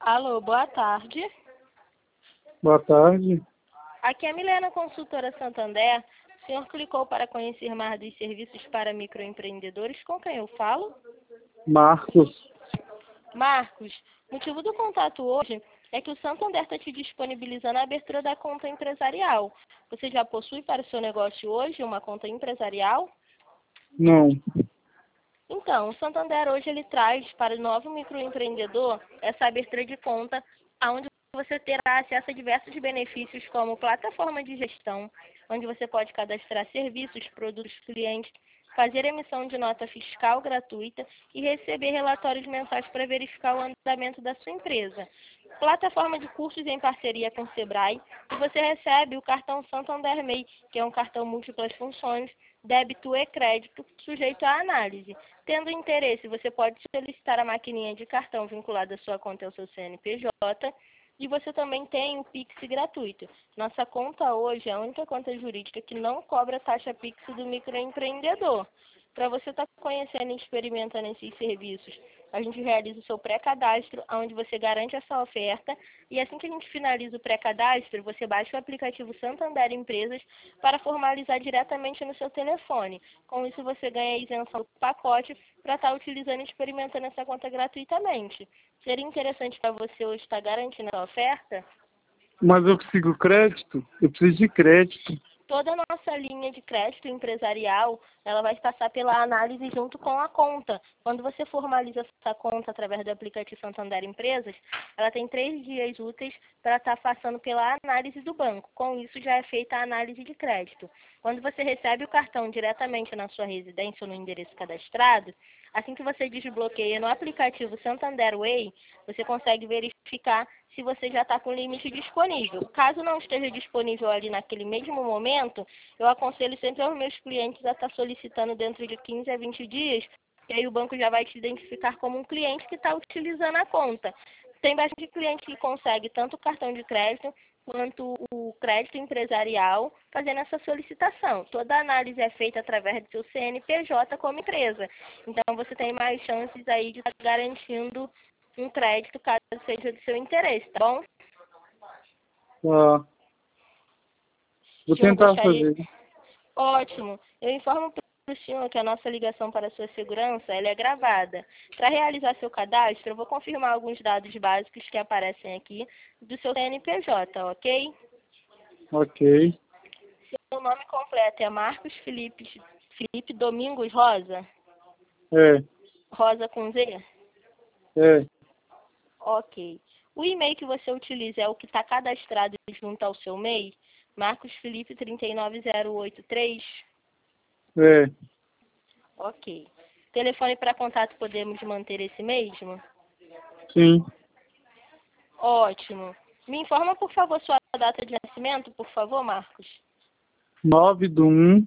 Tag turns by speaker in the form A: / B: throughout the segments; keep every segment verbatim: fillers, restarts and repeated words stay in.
A: Alô, boa tarde.
B: Boa tarde.
A: Aqui é a Milena, consultora Santander. O senhor clicou para conhecer mais dos serviços para microempreendedores. Com quem eu falo?
B: Marcos.
A: Marcos, o motivo do contato hoje é que o Santander está te disponibilizando a abertura da conta empresarial. Você já possui para o seu negócio hoje uma conta empresarial?
B: Não.
A: Então, o Santander hoje ele traz para o novo microempreendedor essa abertura de conta, onde você terá acesso a diversos benefícios, como plataforma de gestão, onde você pode cadastrar serviços, produtos, clientes, fazer emissão de nota fiscal gratuita e receber relatórios mensais para verificar o andamento da sua empresa. Plataforma de cursos em parceria com o Sebrae, e você recebe o cartão Santander MEI, que é um cartão múltiplas funções, débito e crédito, sujeito à análise. Tendo interesse, você pode solicitar a maquininha de cartão vinculada à sua conta ao seu C N P J, e você também tem o Pix gratuito. Nossa conta hoje é a única conta jurídica que não cobra taxa Pix do microempreendedor. Para você estar conhecendo e experimentando esses serviços, a gente realiza o seu pré-cadastro, onde você garante essa oferta, e assim que a gente finaliza o pré-cadastro, você baixa o aplicativo Santander Empresas para formalizar diretamente no seu telefone. Com isso, você ganha a isenção do pacote para estar utilizando e experimentando essa conta gratuitamente. Seria interessante para você hoje estar garantindo a oferta?
B: Mas eu consigo crédito? Eu preciso de crédito.
A: Toda a nossa linha de crédito empresarial, ela vai passar pela análise junto com a conta. Quando você formaliza essa conta através do aplicativo Santander Empresas, ela tem três dias úteis para estar passando pela análise do banco. Com isso, já é feita a análise de crédito. Quando você recebe o cartão diretamente na sua residência ou no endereço cadastrado, assim que você desbloqueia no aplicativo Santander Way, você consegue verificar se você já está com o limite disponível. Caso não esteja disponível ali naquele mesmo momento, eu aconselho sempre aos meus clientes a estar solicitando dentro de quinze a vinte dias, e aí o banco já vai te identificar como um cliente que está utilizando a conta. Tem bastante cliente que consegue tanto o cartão de crédito quanto o crédito empresarial fazendo essa solicitação. Toda a análise é feita através do seu C N P J como empresa. Então, você tem mais chances aí de estar garantindo um crédito caso seja do seu interesse, tá bom?
B: Ah, vou
A: Senhor,
B: tentar
A: gostaria...
B: fazer.
A: Ótimo. Eu informo para o senhor que a nossa ligação para a sua segurança ela é gravada. Para realizar seu cadastro, eu vou confirmar alguns dados básicos que aparecem aqui do seu C N P J, ok?
B: Ok.
A: Seu nome completo é Marcos Felipe, Felipe Domingos Rosa?
B: É.
A: Rosa com Z?
B: É.
A: Ok. O e-mail que você utiliza é o que está cadastrado junto ao seu MEI? Marcos Felipe trinta e nove zero oito três?
B: É.
A: Ok. Telefone para contato podemos manter esse mesmo?
B: Sim.
A: Ótimo. Me informa, por favor, sua data de nascimento, por favor, Marcos.
B: nove de um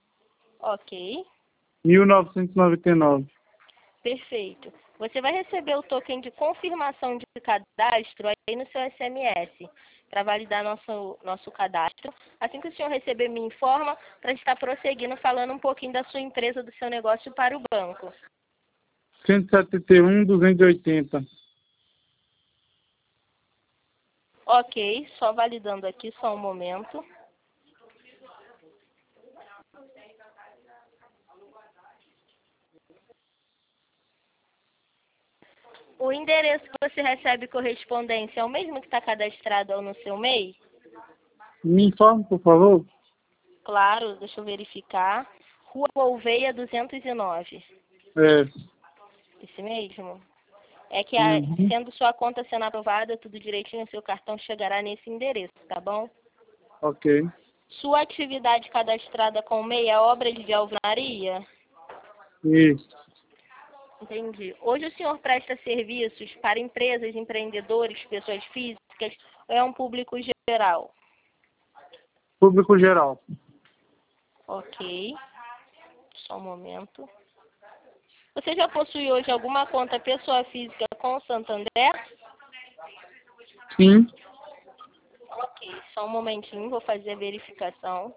A: Ok.
B: mil novecentos e noventa e nove.
A: Perfeito. Você vai receber o token de confirmação de cadastro aí no seu S M S para validar nosso, nosso cadastro. Assim que o senhor receber, me informa para estar prosseguindo falando um pouquinho da sua empresa, do seu negócio para o banco.
B: cento e setenta e um, duzentos e oitenta.
A: Ok, só validando aqui, só um momento. O endereço que você recebe correspondência é o mesmo que está cadastrado no seu MEI?
B: Me informe, por favor.
A: Claro, deixa eu verificar. Rua Gouveia duzentos e nove.
B: É.
A: Esse mesmo? É que, a,
B: Uhum.
A: sendo sua conta sendo aprovada, tudo direitinho, seu cartão chegará nesse endereço, tá bom?
B: Ok.
A: Sua atividade cadastrada com MEI é obra de alvenaria?
B: Isso.
A: Entendi. Hoje o senhor presta serviços para empresas, empreendedores, pessoas físicas, ou é um público geral?
B: Público geral.
A: Ok. Só um momento. Você já possui hoje alguma conta pessoa física com o Santander?
B: Sim.
A: Ok, só um momentinho, vou fazer a verificação.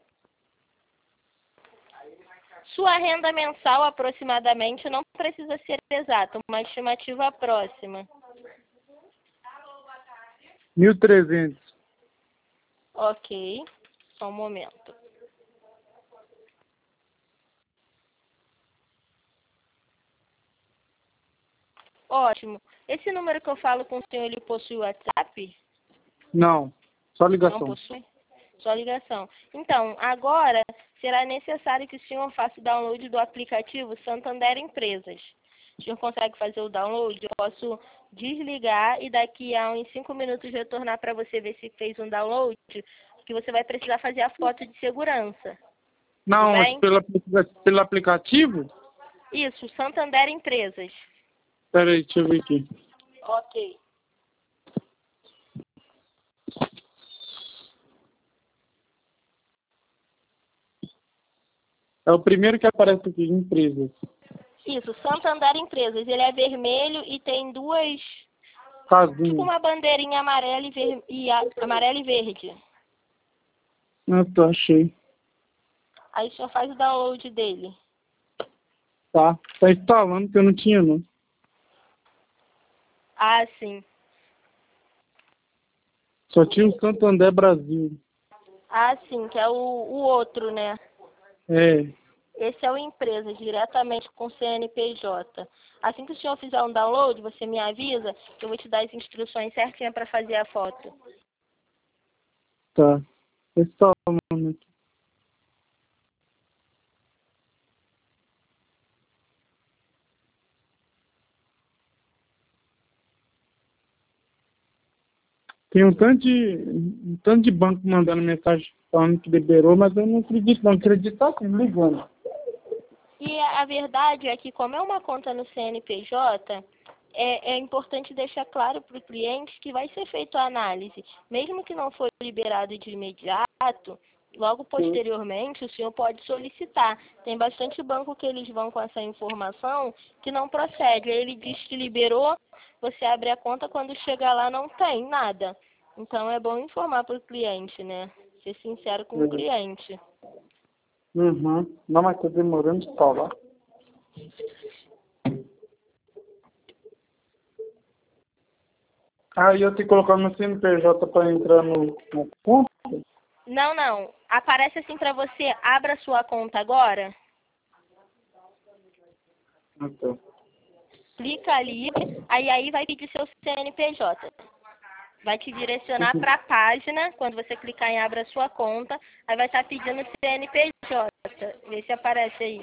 A: Sua renda mensal, aproximadamente, não precisa ser exata, uma estimativa próxima.
B: mil e trezentos.
A: Ok, só um momento. Ótimo. Esse número que eu falo com o senhor, ele possui WhatsApp?
B: Não, só
A: Não
B: ligação.
A: possui? Só ligação. Então, agora será necessário que o senhor faça o download do aplicativo Santander Empresas. O senhor consegue fazer o download? Eu posso desligar e daqui a uns cinco minutos retornar para você ver se fez um download, que você vai precisar fazer a foto de segurança.
B: Não,
A: Tudo
B: mas
A: bem?
B: pelo, aplica- pelo aplicativo?
A: Isso, Santander Empresas.
B: Espera aí, deixa eu ver aqui.
A: Ok.
B: É o primeiro que aparece aqui, empresas.
A: Isso, Santander Empresas. Ele é vermelho e tem duas, tipo
B: Casinha.
A: uma bandeirinha amarela e, ver... e a... amarela e verde.
B: Ah, tá, achei.
A: Aí o senhor faz o download dele.
B: Tá, tá instalando que eu não tinha não.
A: Ah, sim.
B: Só tinha o Santander Brasil.
A: Ah, sim, que é o, o outro, né?
B: É,
A: Esse é o empresa, diretamente com C N P J. Assim que o senhor fizer um download, você me avisa, que eu vou te dar as instruções certinhas para fazer a foto.
B: tá. Tá instalando aqui. Tem um tanto de, um tanto de banco mandando mensagem falando que liberou, mas eu não acredito, não acredito assim, ligando.
A: E a a verdade é que, como é uma conta no C N P J, é, é importante deixar claro para o cliente que vai ser feita a análise. Mesmo que não for liberado de imediato, logo posteriormente o senhor pode solicitar. Tem bastante banco que eles vão com essa informação que não procede. Aí ele diz que liberou, você abre a conta, quando chega lá não tem nada. Então é bom informar para o cliente, né? Ser sincero com o cliente.
B: Uhum. Não, mas tá demorando de instalar. Aí eu tenho que colocar meu C N P J para entrar no, no conta?
A: Não, não. Aparece assim para você, abra sua conta agora.
B: Ah, tá.
A: Clica ali, aí aí vai pedir seu C N P J. Vai te direcionar
B: Uhum.
A: para a página, quando você clicar em abra sua conta, aí vai estar pedindo C N P J. Vê se aparece aí.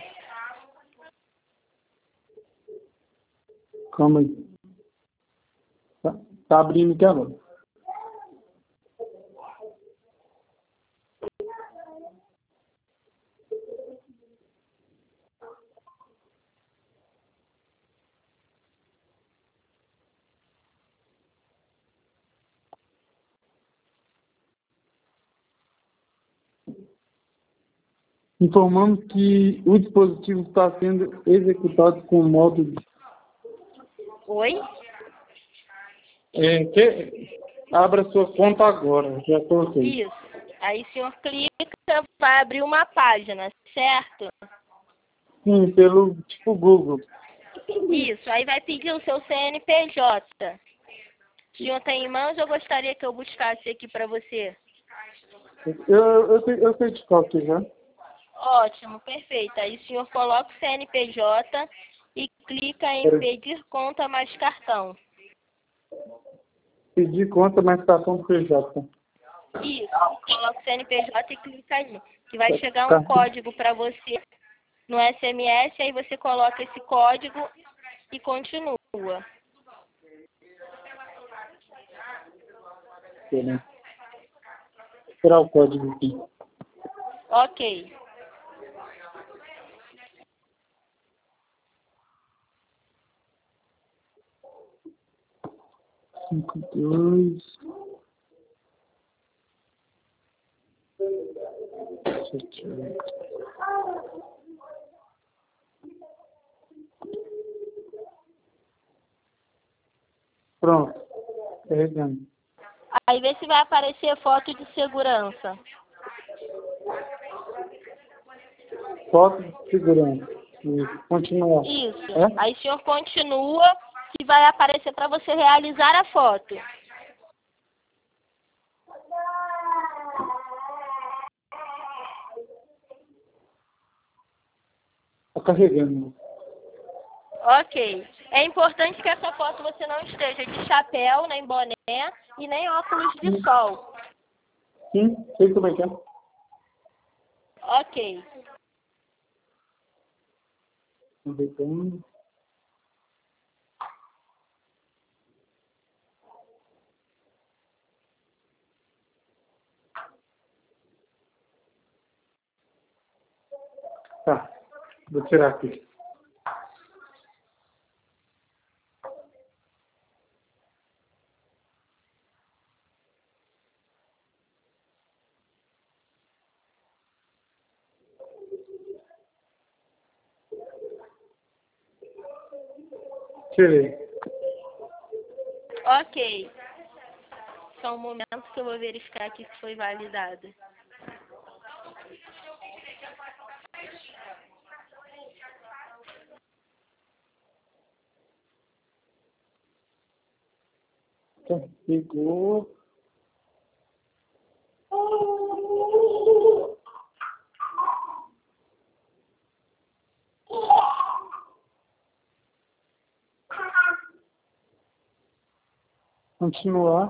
B: Calma aí. Tá, tá abrindo aqui agora. Informando que o dispositivo está sendo executado com o modo de...
A: Oi?
B: É, que... Abra sua conta agora, já coloquei.
A: Isso. Aí o senhor clica, vai abrir uma página, certo?
B: Sim, pelo tipo Google.
A: Isso. Aí vai pedir o seu C N P J. O senhor tem em mãos, eu gostaria que eu buscasse aqui para você.
B: Eu, eu, sei, eu sei de qual aqui já.
A: Ótimo, perfeito. Aí o senhor coloca o C N P J e clica em
B: Peraí.
A: pedir conta mais cartão.
B: Pedir conta, mais cartão do P J.
A: Isso, coloca o C N P J e clica aí. Que vai chegar um
B: Cartão.
A: código para você no S M S, aí você coloca esse código e continua.
B: Peraí. Tirar o código aqui.
A: Ok.
B: Cinco, dois... Sete, oito. Pronto. Carregando.
A: Aí vê se vai aparecer foto de segurança.
B: Foto de segurança. Isso. Continuar.
A: Isso.
B: É?
A: Aí o senhor continua, que vai aparecer para você realizar a foto.
B: carregando.
A: Ok. É importante que essa foto você não esteja de chapéu, nem boné e nem óculos de sol.
B: Sim, sei como é que é.
A: Ok.
B: Aproveitando. Tá, vou tirar aqui. Tirei.
A: Ok. Só um momento que eu vou verificar aqui se foi validado.
B: Tá, pegou. Continuar.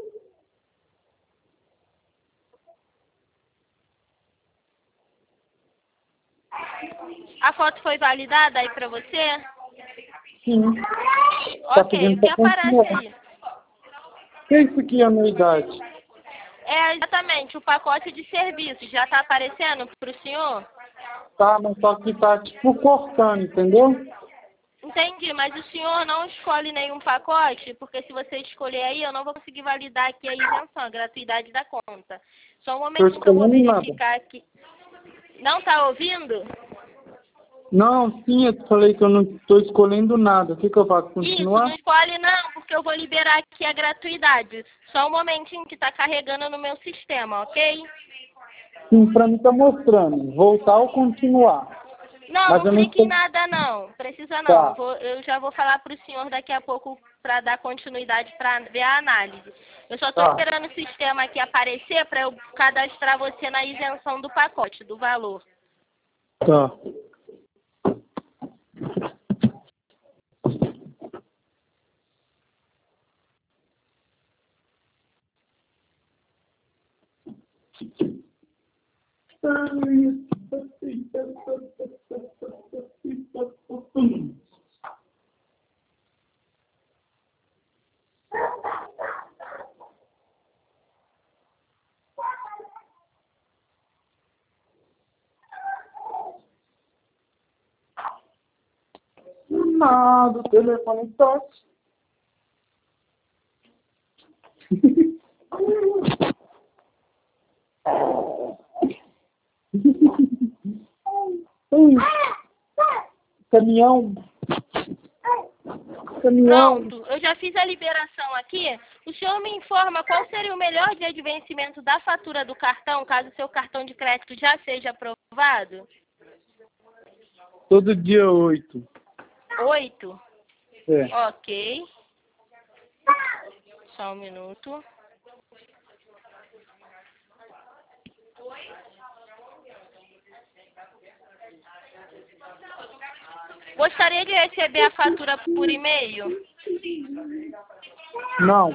A: A foto foi validada aí pra você?
B: Sim. Tá
A: Ok,
B: pedindo
A: o que
B: pra continuar.
A: aparece aí?
B: O que é isso aqui, anuidade?
A: É exatamente o pacote de serviços. Já está aparecendo para o senhor?
B: Tá, mas só que tá tipo cortando, entendeu?
A: Entendi, mas o senhor não escolhe nenhum pacote, porque se você escolher aí, eu não vou conseguir validar aqui a isenção, a gratuidade da conta. Só um
B: Tô
A: momentinho que eu vou
B: escolhendo nada.
A: verificar aqui. Não está ouvindo?
B: Não, sim, eu falei que eu não tô escolhendo nada. O que que eu faço?
A: Isso, não
B: Continuar?
A: escolhe não, porque eu vou liberar aqui a gratuidade. Só um momentinho que está carregando no meu sistema, ok?
B: Sim, pra mim tá mostrando. Voltar ou continuar.
A: Não,
B: Mas
A: não
B: eu não
A: clique em
B: estou...
A: nada não, precisa não.
B: Tá,
A: Vou- eu já vou falar para o senhor daqui a pouco para dar continuidade para ver a análise. Eu só estou
B: tá,
A: esperando o sistema aqui aparecer para eu cadastrar você na isenção do pacote, do valor.
B: tá. Nada, o telefone toque. Hum, Caminhão. Caminhão.
A: Pronto, eu já fiz a liberação aqui. O senhor me informa qual seria o melhor dia de vencimento da fatura do cartão, caso o seu cartão de crédito já seja aprovado?
B: Todo dia oito.
A: Oito?
B: É.
A: Ok. Só um minuto. Gostaria de receber a fatura por e-mail?
B: Não.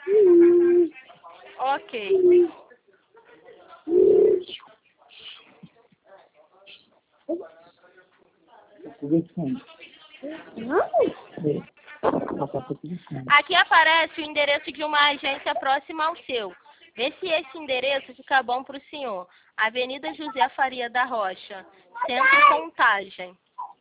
A: Ok. Aqui aparece o endereço de uma agência próxima ao seu. Vê se esse endereço fica bom para o senhor. Avenida José Faria da Rocha, Centro Contagem.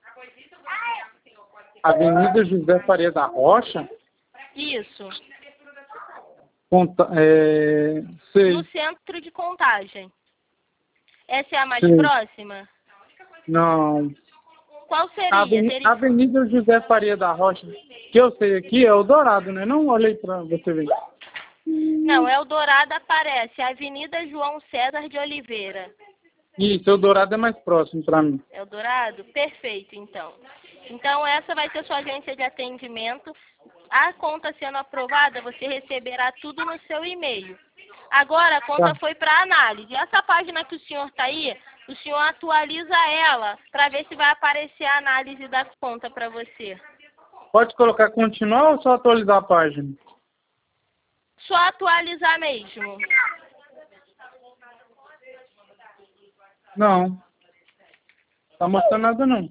B: Avenida José Faria da Rocha?
A: Isso,
B: Conta, é, sei,
A: no centro de Contagem. Essa é a mais
B: sei.
A: próxima?
B: Não.
A: Qual seria?
B: Avenida,
A: Seria...
B: Avenida José Faria da Rocha, que eu sei aqui, é o Dourado, né? Não olhei pra você ver.
A: Não, Eldorado aparece. Avenida João César de Oliveira.
B: Isso, o Dourado é mais próximo pra mim.
A: Eldorado? Perfeito, então. Então, essa vai ser sua agência de atendimento. A conta sendo aprovada, você receberá tudo no seu e-mail. Agora, a conta
B: Tá.
A: foi para análise. Essa página que o senhor está aí o senhor atualiza ela para ver se vai aparecer a análise da conta para você.
B: Pode colocar continuar ou só atualizar a página?
A: Só atualizar mesmo.
B: Não. Tá mostrando nada não.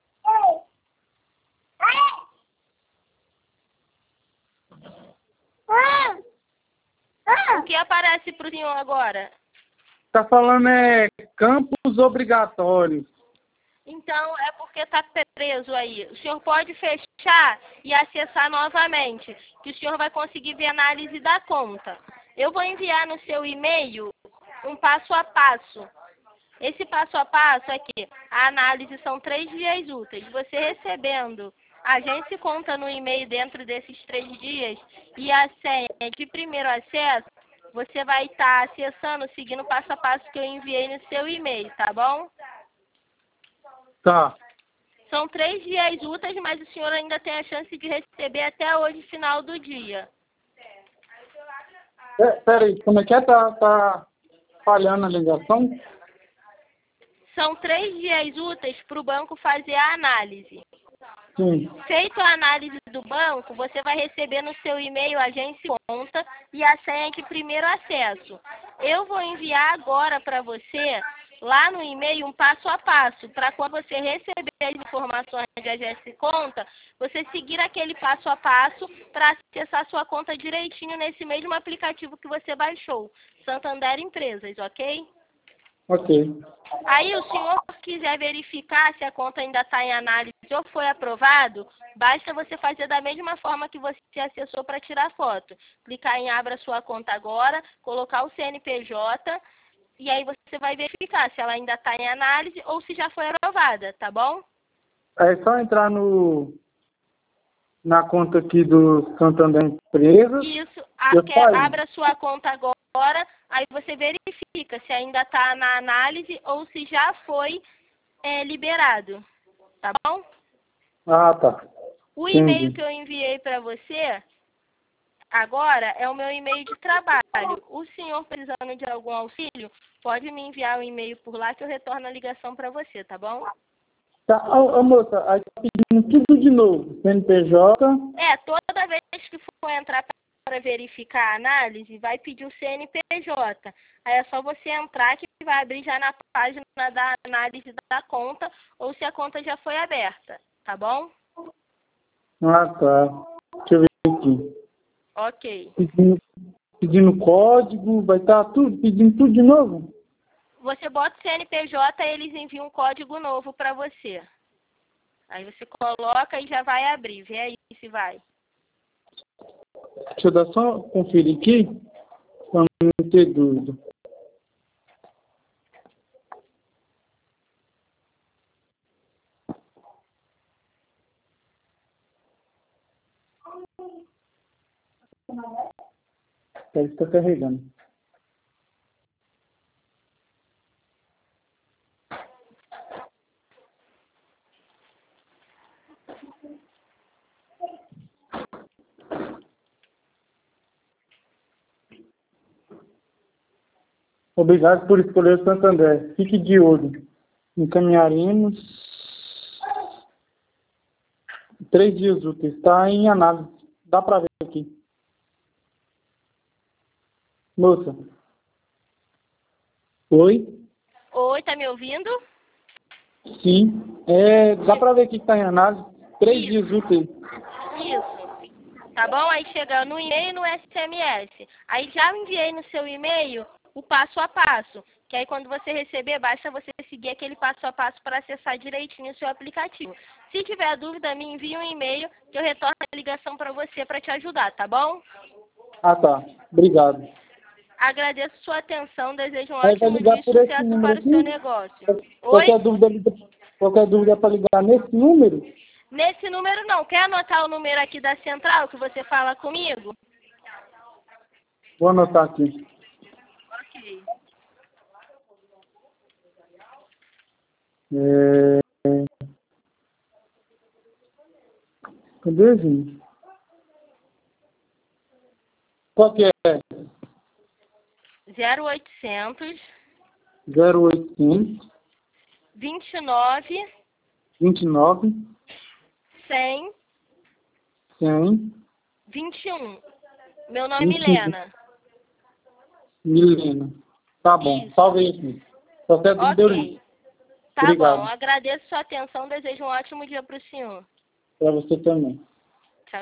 A: O que aparece para o senhor agora?
B: Tá falando é campos obrigatórios.
A: Então, é porque está preso aí. O senhor pode fechar e acessar novamente, que o senhor vai conseguir ver a análise da conta. Eu vou enviar no seu e-mail um passo a passo. Esse passo a passo aqui, a análise são três dias úteis. Você recebendo a agência conta no e-mail dentro desses três dias e a senha de primeiro acesso, você vai estar acessando, seguindo o passo a passo que eu enviei no seu e-mail, tá bom?
B: Tá.
A: São três dias úteis, mas o senhor ainda tem a chance de receber até hoje, final do dia.
B: É, peraí, como é que é? Tá, tá falhando a ligação?
A: São três dias úteis para o banco fazer a análise.
B: Sim.
A: Feito a análise do banco, você vai receber no seu e-mail a agência conta e a senha de primeiro acesso. Eu vou enviar agora para você, lá no e-mail, um passo a passo, para quando você receber as informações de agência conta, você seguir aquele passo a passo para acessar sua conta direitinho nesse mesmo aplicativo que você baixou, Santander Empresas, ok?
B: Ok.
A: Aí, o senhor quiser verificar se a conta ainda está em análise ou foi aprovado, basta você fazer da mesma forma que você acessou para tirar foto. Clicar em Abra Sua Conta Agora, colocar o C N P J e aí você vai verificar se ela ainda está em análise ou se já foi aprovada, tá bom?
B: É só entrar no na conta aqui do Santander Empresas.
A: Isso, a,
B: Eu
A: que,
B: saí.
A: abra sua conta agora, aí você verifica se ainda está na análise ou se já foi é, liberado, tá bom?
B: Ah, tá.
A: O
B: Entendi.
A: e-mail que eu enviei para você agora é o meu e-mail de trabalho. O senhor precisando de algum auxílio, pode me enviar o e-mail por lá que eu retorno a ligação para você, tá bom?
B: Tá, ô, ô, moça, aí tá pedindo tudo de novo. C N P J.
A: É, toda vez que for entrar para verificar a análise, vai pedir o C N P J. Aí é só você entrar que vai abrir já na página da análise da conta ou se a conta já foi aberta, tá bom?
B: Ah, tá. Deixa eu ver aqui.
A: Ok.
B: Pedindo, pedindo código, vai estar tudo, pedindo tudo de novo?
A: Você bota o C N P J e eles enviam um código novo para você. Aí você coloca e já vai abrir. Vê aí se vai.
B: Deixa eu dar só conferir aqui, para não ter dúvida. Ele está carregando. Obrigado por escolher o Santander. Fique de olho. Encaminharemos três dias úteis. Está em análise. Dá para ver aqui. Moça. Oi?
A: Oi, tá me ouvindo?
B: Sim. É, dá para ver aqui que está em análise. Três
A: Isso.
B: dias úteis.
A: Isso. Tá bom? Aí chega no e-mail e no S M S. Aí já enviei no seu e-mail o passo a passo. Que aí quando você receber, basta você seguir aquele passo a passo para acessar direitinho o seu aplicativo. Se tiver dúvida, me envie um e-mail que eu retorno a ligação para você para te ajudar, tá bom?
B: Ah, tá. Obrigado.
A: Agradeço sua atenção, desejo um
B: Aí vai
A: ótimo
B: ligar
A: dia e
B: por esse
A: sucesso
B: número
A: para o seu
B: aqui?
A: negócio. Oi?
B: Qualquer dúvida, liga- qualquer dúvida é para ligar nesse número?
A: Nesse número não. Quer anotar o número aqui da central que você fala comigo?
B: Vou anotar aqui.
A: Ok.
B: É... Cadê, gente? Qual que é?
A: zero oitocentos,
B: zero oitocentos,
A: vinte e nove,
B: vinte e nove,
A: cem,
B: cem,
A: vinte e um. Meu nome é
B: vinte e um.
A: Milena.
B: Milena. Tá bom,
A: Isso.
B: salve aqui. Você é do
A: Ok. Tá
B: Obrigado.
A: bom, agradeço sua atenção, desejo um ótimo dia para o senhor.
B: Para você também.